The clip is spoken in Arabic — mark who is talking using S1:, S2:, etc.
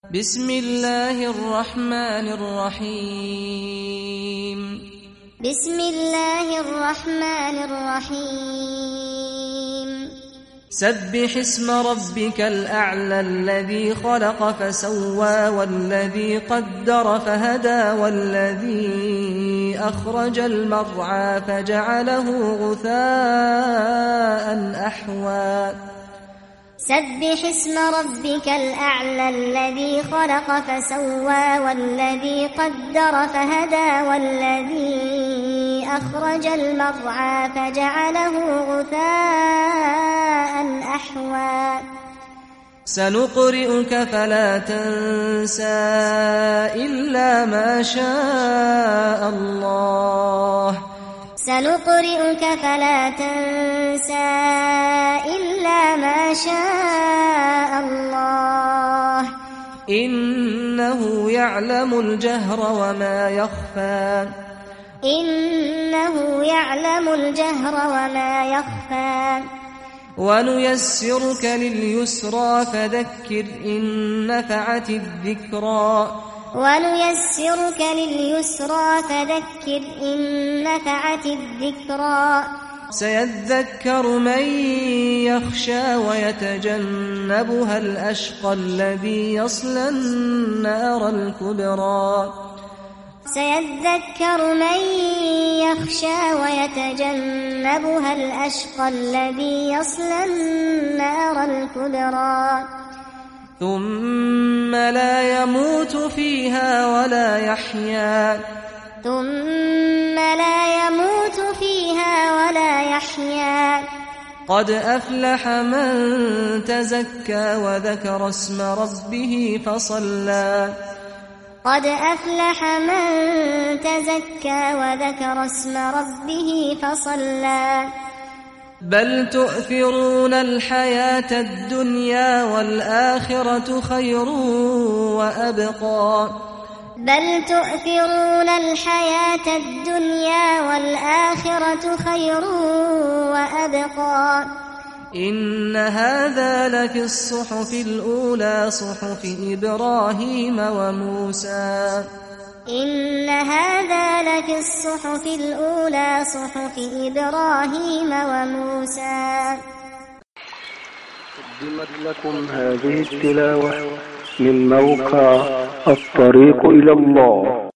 S1: بسم الله الرحمن الرحيم
S2: بسم الله الرحمن الرحيم
S1: سبح اسم ربك الأعلى الذي خلق فسوى والذي قدر فهدى والذي أخرج المرعى فجعله غثاء أحوى
S2: سبح اسم ربك الأعلى الذي خلق فسوى والذي قدر فهدى والذي أخرج المرعى فجعله غثاء أحوى
S1: سنقرئك فلا تنسى إلا ما شاء الله
S2: سنقرئك فلا تنسى إلا ما شاء الله
S1: إنه يعلم الجهر وما يخفى
S2: إنه يعلم الجهر وما يخفى
S1: ونيسرك لليسرى فذكر إن نفعت الذكرى
S2: ونيسرك لليسرى فذكر إن نفعت الذكرى
S1: سيذكر من يخشى ويتجنبها الأشقى الذي يصلى النار الكبرى
S2: سيذكر من يخشى ويتجنبها الأشقى الذي يصلى النار الكبرى
S1: ثم لا يموت فيها ولا يحيا
S2: ثم لا يموت فيها ولا يحيا
S1: قد أفلح من تزكى وذكر اسم ربه فصلى
S2: قد أفلح من تزكى وذكر اسم ربه فصلى
S1: بل تؤثرون الحياة الدنيا والآخرة خير وأبقى
S2: بل تؤثرون الحياة الدنيا والآخرة خير وأبقى
S1: إن هذا لفي الصحف الأولى صحف إبراهيم وموسى
S2: إن هذا لفي الصحف الأولى صحف إبراهيم وموسى.
S3: قدمت لكم هذه التلاوة من موقع الطريق إلى الله.